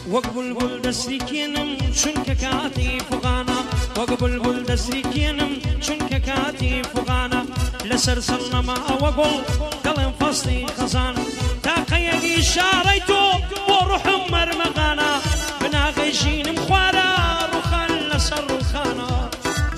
وقبل دسريكينم شنك كاتي فغانا وقبل دسريكينم شنك كاتي فغانا لسر سلما وقل قلم فصلي خزانة تاقيقي شاريتو وروح مرمغانا بنا غيجين مخوارا رخان لسر الخانة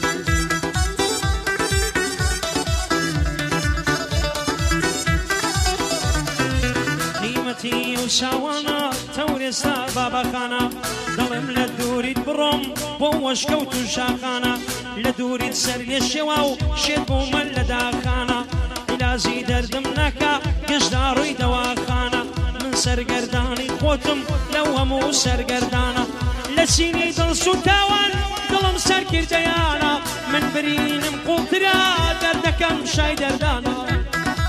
نيمتي وشاوانا تورسا بابا خانا ظلم لدوري بروم بوش كوتو شاخانا لدوري سر يشواو شيبو من لداخانا لازي دردم نكا قشداروي دواخانا من سر قرداني قوتم لو همو سر قردانا لسيني دلسو تاوان دلم سر كرديانا من برينم قلترا دردكم شاي دردانا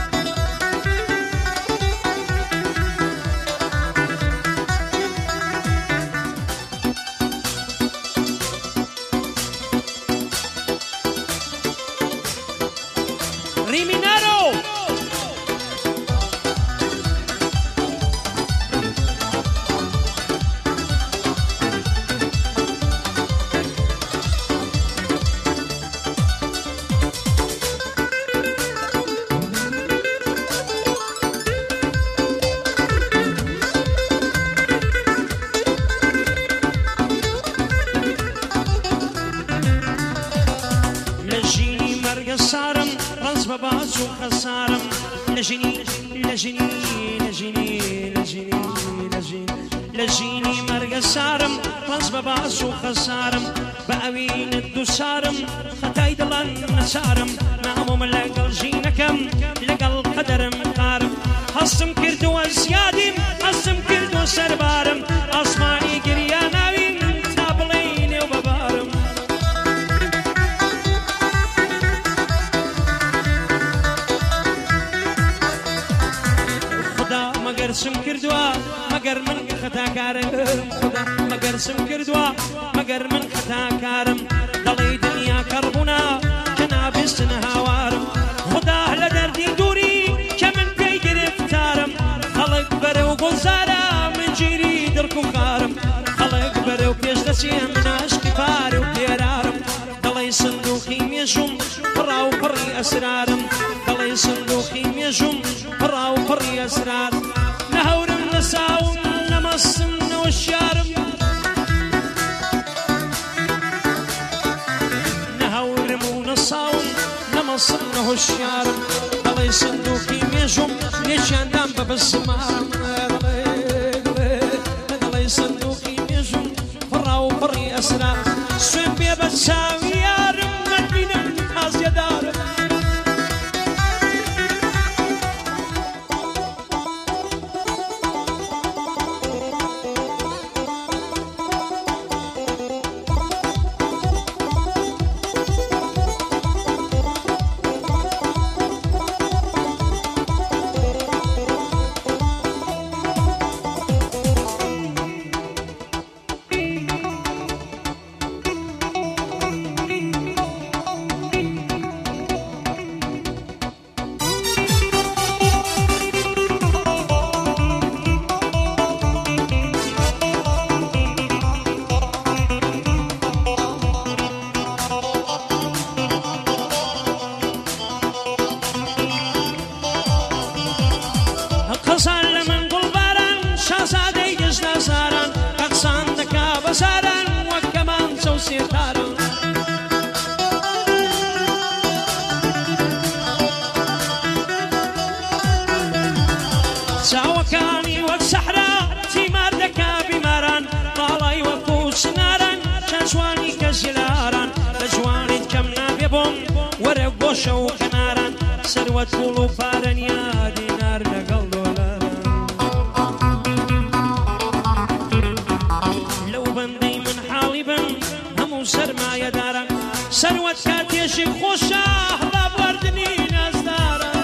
خسارم لجني لجني لجني لجني لجني لجيني مرق سارم غصب باس وخسارم بأوين الدسارم خطاي دلان نسارم نامو من لقل جينكم لقل قدر مقارم حصم كردو الزيادم حصم كردو سربارم أصماني قرياناوين تابلين وببارم مقرسم كردوا مقر من خطا كارم خدا مقرسم كردوا مقر من خطا كارم ضلي دنيا كربنا كنابس هوارم خدا لدردي دوري كمن بي گرفتارم خلق برو گلزارا من جيري دركو خارم خلق برو بيش دسي من عشق فارو بيرارم ضلي صندوقي ميجم براو بري اسرارم ضلي صندوقي ميجم براو بري اسرار نهورم نساوم نمصم نوشارم نهورم ونساوم نمصم نوشارم ضلي صندوقي ميجم يشان دام ببسمارم ضلي صندوقي ميجم فراو فري اسرار سوين بيبساوي يارم مدينة هازي دارم ساوكاني والصحراء ثمار دكا بماران طالي وفوس ناران شاشواني كزلاران لجواني كمنا بيبون ورقوش وكناران سروة طولو فارن يا دينار لقل دولاران لو بندي من حالي بن همو سرما يداران سروة كاتيشي خوشا هضاب وردني ناس داران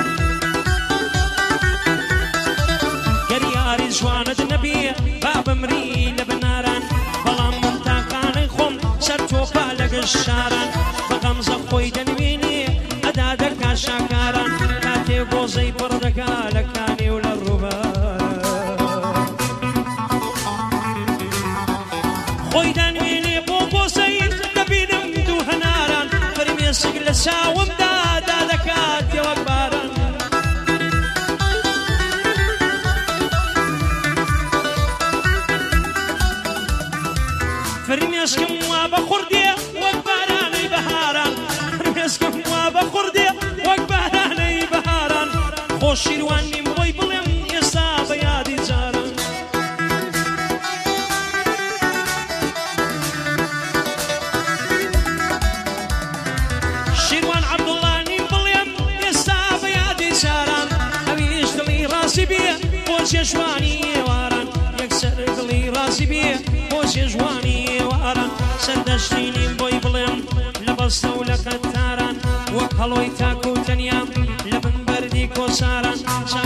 قرياري جوانة النبي باب مري لبناران بلام منتاقاني خم سرتوفا لقشاران بغمزة خوي دنويني أدادك شاكاران كاتي بوزي بردكا لكاني وللربان خۆی دانوێنێ بۆ بۆسەی دەبینم دوو هەناران فرمێسک لە چاومدا دادەکات وەک باران فرمێسکم وا بە خوردێ وەک بارانەی بەهاران فرمێسکم وا بە خوردێ وەک بارانەی بەهاران خۆش شیروان نیم بۆی بڵێم ئێستا بە یادی جاران شیروان عەبدوڵڵا نیم بڵێم ئێستا بە یادی جاران ئەویش دڵی ڕاستی بێ بۆ چێژوانی ئێواران یەکسەر دڵی ڕاستی بێ بۆ چێژوانی ئێواران سەردەشتی نیم بۆی بڵێم لە بەستە و لە قەتاران وەک هەڵۆی تاک و تەنیا لە بن بەردی کۆساران